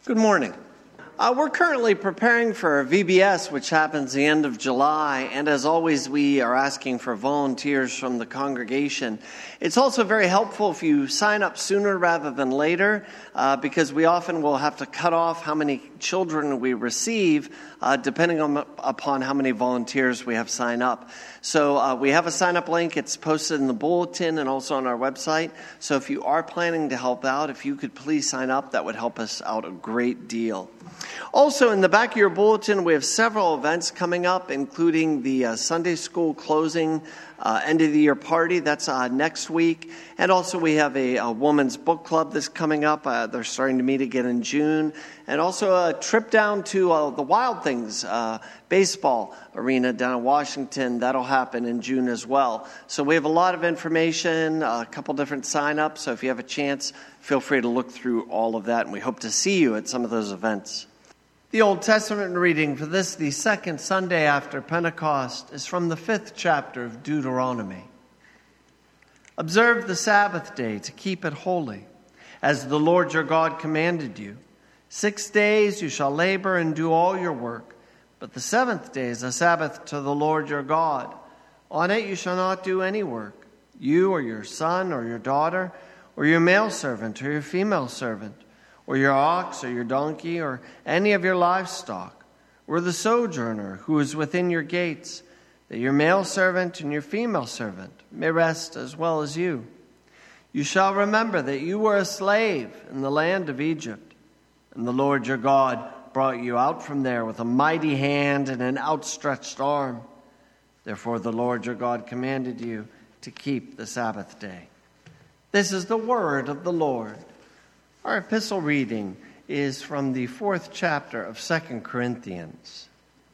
Good morning. We're currently preparing for VBS, which happens the end of July, and as always, we are asking for volunteers from the congregation. It's also very helpful if you sign up sooner rather than later, because we often will have to cut off how many children we receive, depending upon how many volunteers we have sign up. So we have a sign-up link. It's posted in the bulletin and also on our website. So if you are planning to help out, if you could please sign up, that would help us out a great deal. Also, in the back of your bulletin, we have several events coming up, including the Sunday school closing end-of-the-year party. That's next week. And also, we have a women's book club that's coming up. They're starting to meet again in June. And also a trip down to the Wild Things baseball arena down in Washington. That'll happen in June as well. So we have a lot of information, a couple different sign-ups. So if you have a chance, feel free to look through all of that. And we hope to see you at some of those events. The Old Testament reading for this, the second Sunday after Pentecost, is from the 5th chapter of Deuteronomy. Observe the Sabbath day to keep it holy, as the Lord your God commanded you. 6 days you shall labor and do all your work, but the seventh day is a Sabbath to the Lord your God. On it you shall not do any work, you or your son or your daughter, or your male servant or your female servant, or your ox or your donkey, or any of your livestock, or the sojourner who is within your gates, that your male servant and your female servant may rest as well as you. You shall remember that you were a slave in the land of Egypt, and the Lord your God brought you out from there with a mighty hand and an outstretched arm. Therefore the Lord your God commanded you to keep the Sabbath day. This is the word of the Lord. Our epistle reading is from the 4th chapter of 2 Corinthians.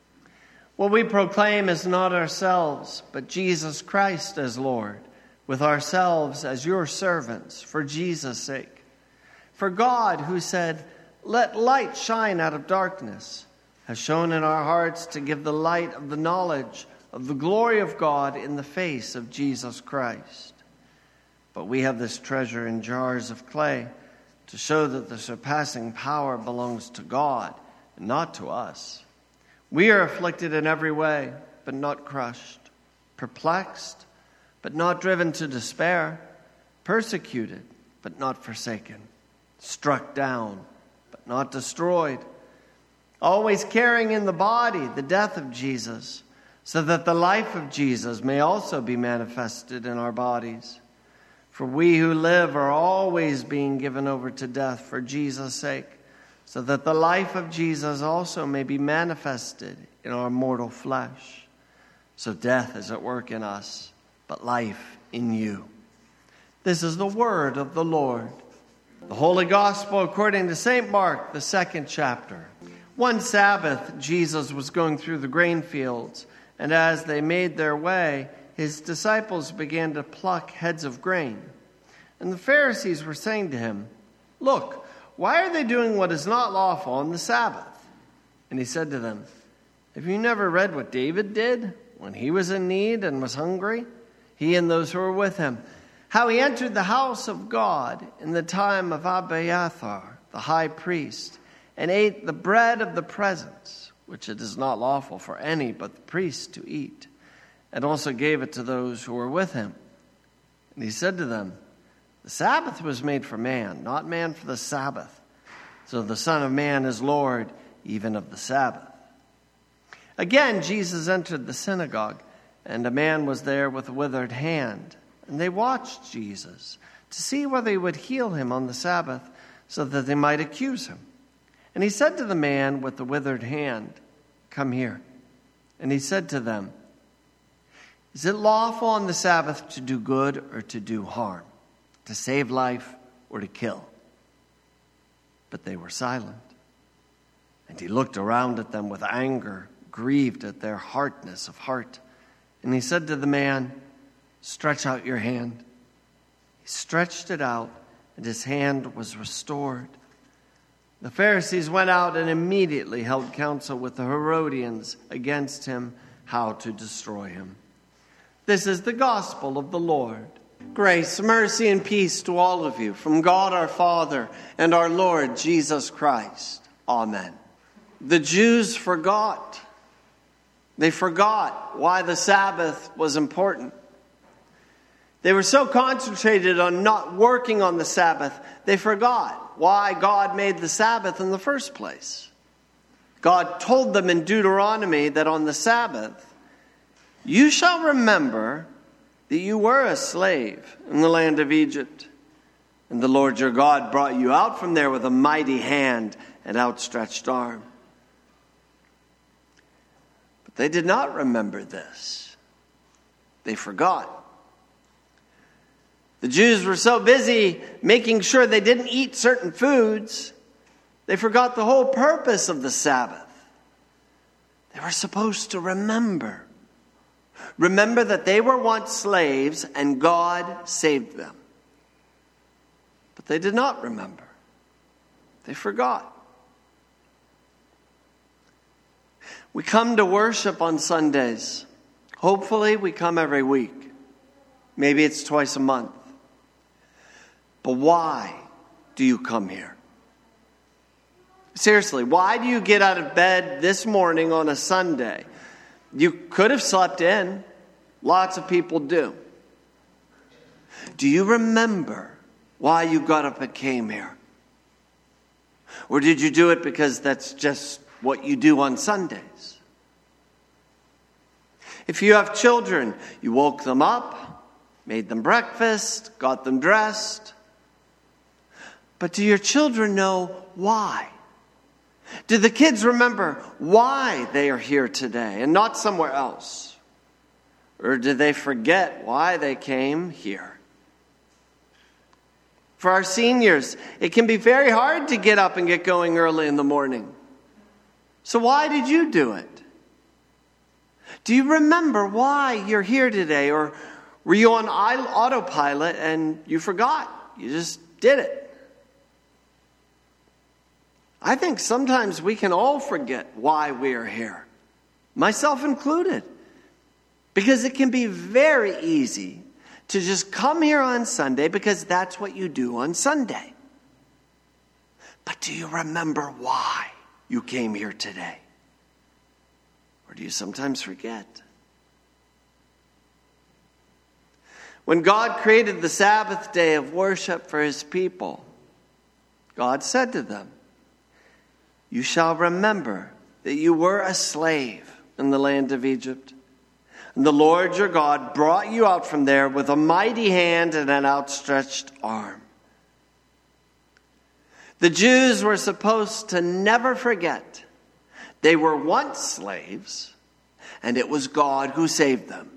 What we proclaim is not ourselves, but Jesus Christ as Lord, with ourselves as your servants for Jesus' sake. For God, who said, "Let light shine out of darkness," has shone in our hearts to give the light of the knowledge of the glory of God in the face of Jesus Christ. But we have this treasure in jars of clay, to show that the surpassing power belongs to God and not to us. We are afflicted in every way, but not crushed, perplexed, but not driven to despair, persecuted, but not forsaken, struck down, but not destroyed, always carrying in the body the death of Jesus, so that the life of Jesus may also be manifested in our bodies. For we who live are always being given over to death for Jesus' sake, so that the life of Jesus also may be manifested in our mortal flesh. So death is at work in us, but life in you. This is the word of the Lord. The Holy Gospel according to St. Mark, the 2nd chapter. One Sabbath, Jesus was going through the grain fields, and as they made their way, his disciples began to pluck heads of grain. And the Pharisees were saying to him, "Look, why are they doing what is not lawful on the Sabbath?" And he said to them, "Have you never read what David did when he was in need and was hungry, he and those who were with him? How he entered the house of God in the time of Abiathar, the high priest, and ate the bread of the presence, which it is not lawful for any but the priest to eat, and also gave it to those who were with him. And he said to them, the Sabbath was made for man, not man for the Sabbath. So the Son of Man is Lord even of the Sabbath." Again, Jesus entered the synagogue, and a man was there with a withered hand. And they watched Jesus to see whether he would heal him on the Sabbath, so that they might accuse him. And he said to the man with the withered hand, "Come here." And he said to them, "Is it lawful on the Sabbath to do good or to do harm, to save life or to kill?" But they were silent. And he looked around at them with anger, grieved at their hardness of heart. And he said to the man, "Stretch out your hand." He stretched it out, and his hand was restored. The Pharisees went out and immediately held counsel with the Herodians against him, how to destroy him. This is the gospel of the Lord. Grace, mercy, and peace to all of you from God our Father and our Lord Jesus Christ. Amen. The Jews forgot. They forgot why the Sabbath was important. They were so concentrated on not working on the Sabbath, they forgot why God made the Sabbath in the first place. God told them in Deuteronomy that on the Sabbath, you shall remember that you were a slave in the land of Egypt, and the Lord your God brought you out from there with a mighty hand and outstretched arm. But they did not remember this. They forgot. The Jews were so busy making sure they didn't eat certain foods, they forgot the whole purpose of the Sabbath. They were supposed to remember. Remember that they were once slaves and God saved them. But they did not remember. They forgot. We come to worship on Sundays. Hopefully we come every week. Maybe it's twice a month. But why do you come here? Seriously, why do you get out of bed this morning on a Sunday? You could have slept in. Lots of people do. Do you remember why you got up and came here? Or did you do it because that's just what you do on Sundays? If you have children, you woke them up, made them breakfast, got them dressed. But do your children know why? Do the kids remember why they are here today and not somewhere else? Or do they forget why they came here? For our seniors, it can be very hard to get up and get going early in the morning. So why did you do it? Do you remember why you're here today? Or were you on autopilot and you forgot? You just did it. I think sometimes we can all forget why we are here, myself included, because it can be very easy to just come here on Sunday because that's what you do on Sunday. But do you remember why you came here today? Or do you sometimes forget? When God created the Sabbath day of worship for his people, God said to them, you shall remember that you were a slave in the land of Egypt. And the Lord your God brought you out from there with a mighty hand and an outstretched arm. The Jews were supposed to never forget. They were once slaves, and it was God who saved them.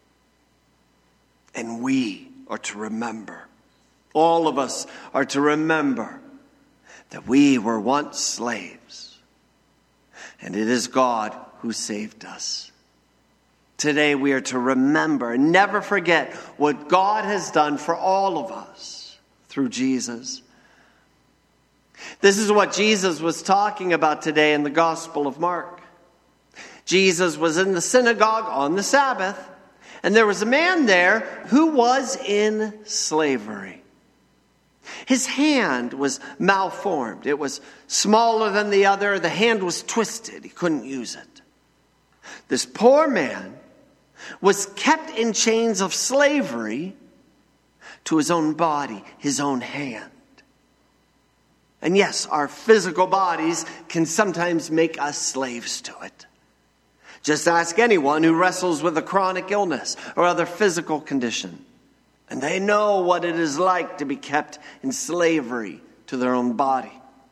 And we are to remember. All of us are to remember that we were once slaves, and it is God who saved us. Today we are to remember and never forget what God has done for all of us through Jesus. This is what Jesus was talking about today in the Gospel of Mark. Jesus was in the synagogue on the Sabbath, and there was a man there who was in slavery. His hand was malformed. It was smaller than the other. The hand was twisted. He couldn't use it. This poor man was kept in chains of slavery to his own body, his own hand. And yes, our physical bodies can sometimes make us slaves to it. Just ask anyone who wrestles with a chronic illness or other physical condition. And they know what it is like to be kept in slavery to their own body.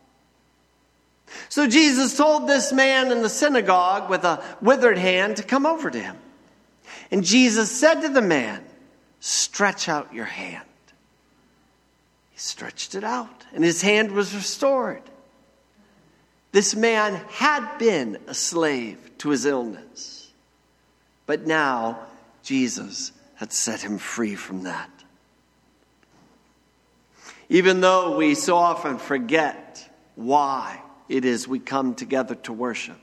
So Jesus told this man in the synagogue with a withered hand to come over to him. And Jesus said to the man, stretch out your hand. He stretched it out, and his hand was restored. This man had been a slave to his illness, but now Jesus had set him free from that. Even though we so often forget why it is we come together to worship,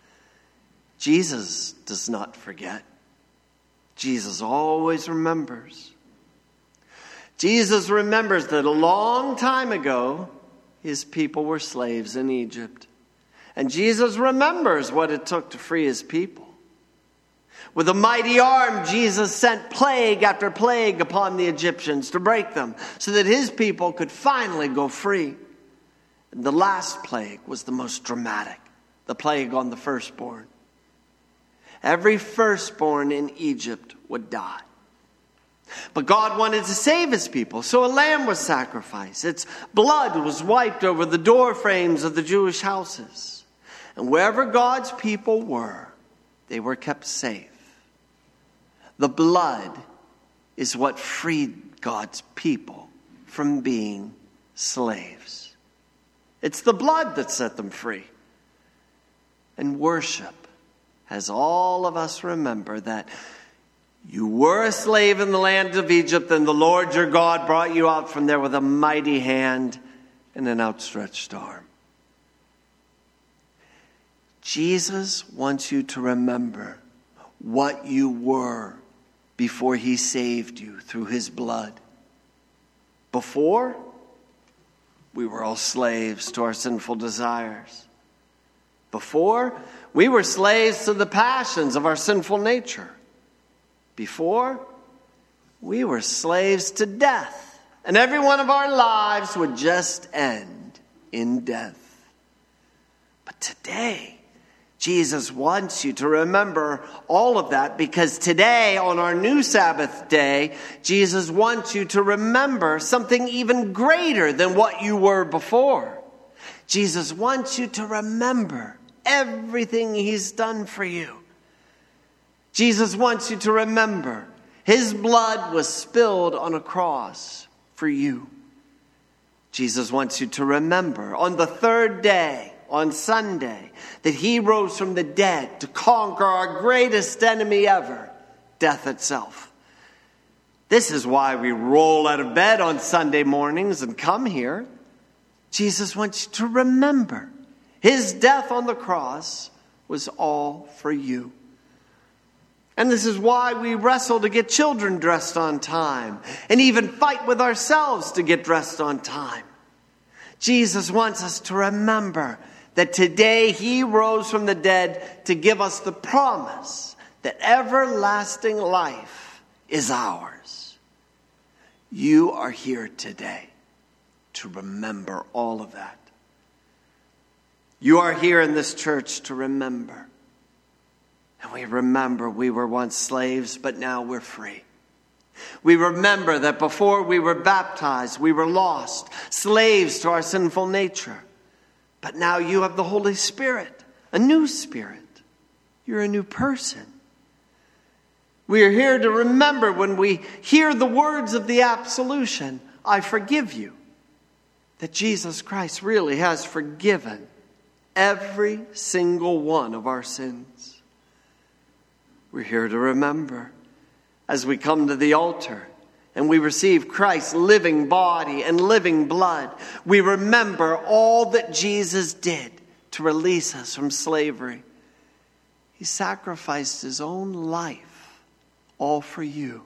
Jesus does not forget. Jesus always remembers. Jesus remembers that a long time ago, his people were slaves in Egypt. And Jesus remembers what it took to free his people. With a mighty arm, Jesus sent plague after plague upon the Egyptians to break them, so that his people could finally go free. And the last plague was the most dramatic, the plague on the firstborn. Every firstborn in Egypt would die. But God wanted to save his people, so a lamb was sacrificed. Its blood was wiped over the door frames of the Jewish houses. And wherever God's people were, they were kept safe. The blood is what freed God's people from being slaves. It's the blood that set them free. And worship has all of us remember that you were a slave in the land of Egypt, and the Lord your God brought you out from there with a mighty hand and an outstretched arm. Jesus wants you to remember what you were before he saved you through his blood. Before, we were all slaves to our sinful desires. Before, we were slaves to the passions of our sinful nature. Before, we were slaves to death, and every one of our lives would just end in death. But today, Jesus wants you to remember all of that, because today, on our new Sabbath day, Jesus wants you to remember something even greater than what you were before. Jesus wants you to remember everything he's done for you. Jesus wants you to remember his blood was spilled on a cross for you. Jesus wants you to remember on the third day, on Sunday, that he rose from the dead to conquer our greatest enemy ever, death itself. This is why we roll out of bed on Sunday mornings and come here. Jesus wants you to remember his death on the cross was all for you. And this is why we wrestle to get children dressed on time, and even fight with ourselves to get dressed on time. Jesus wants us to remember that today he rose from the dead to give us the promise that everlasting life is ours. You are here today to remember all of that. You are here in this church to remember. And we remember we were once slaves, but now we're free. We remember that before we were baptized, we were lost, slaves to our sinful nature. But now you have the Holy Spirit, a new spirit. You're a new person. We are here to remember when we hear the words of the absolution, I forgive you, that Jesus Christ really has forgiven every single one of our sins. We're here to remember as we come to the altar and we receive Christ's living body and living blood. We remember all that Jesus did to release us from slavery. He sacrificed his own life, all for you.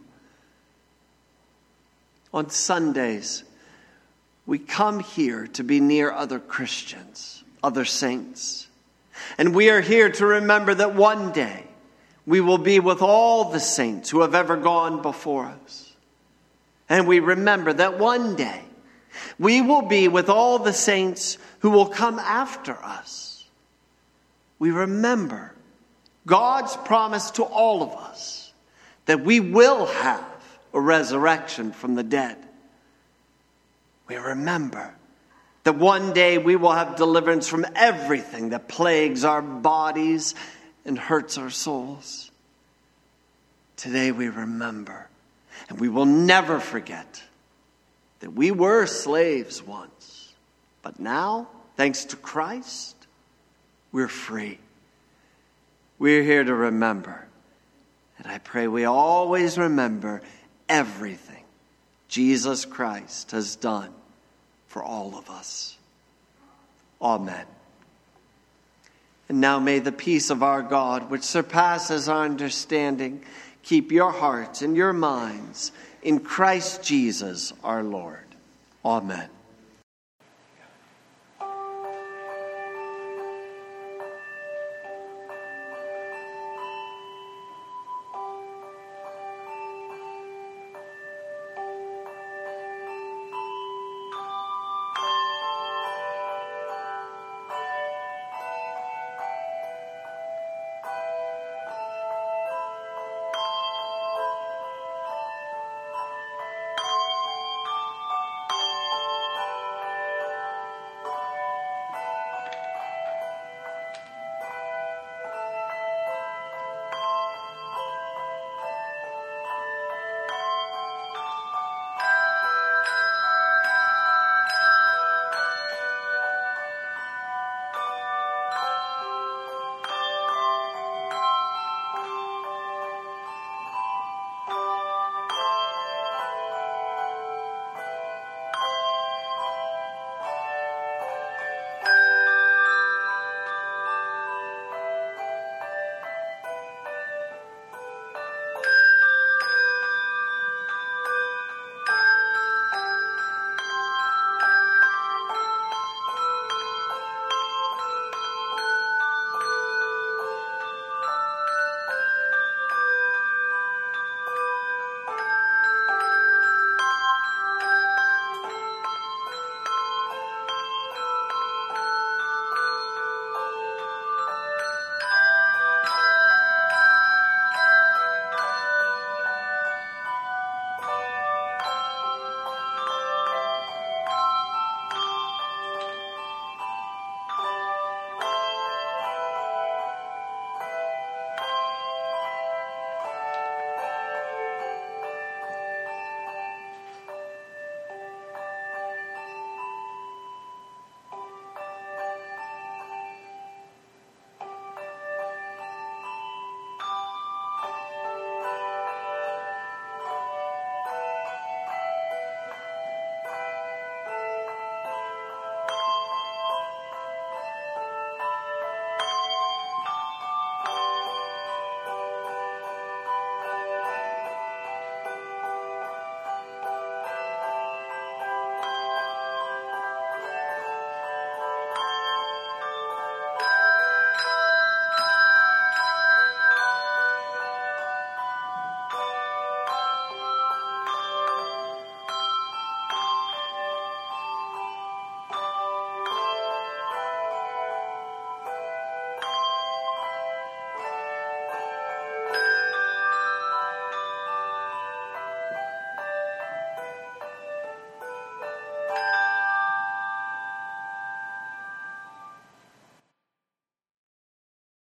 On Sundays, we come here to be near other Christians, other saints. And we are here to remember that one day we will be with all the saints who have ever gone before us. And we remember that one day we will be with all the saints who will come after us. We remember God's promise to all of us that we will have a resurrection from the dead. We remember that one day we will have deliverance from everything that plagues our bodies and hurts our souls. Today we remember, and we will never forget, that we were slaves once. But now, thanks to Christ, we're free. We're here to remember. And I pray we always remember everything Jesus Christ has done for all of us. Amen. And now may the peace of our God, which surpasses our understanding, keep your hearts and your minds in Christ Jesus our Lord. Amen.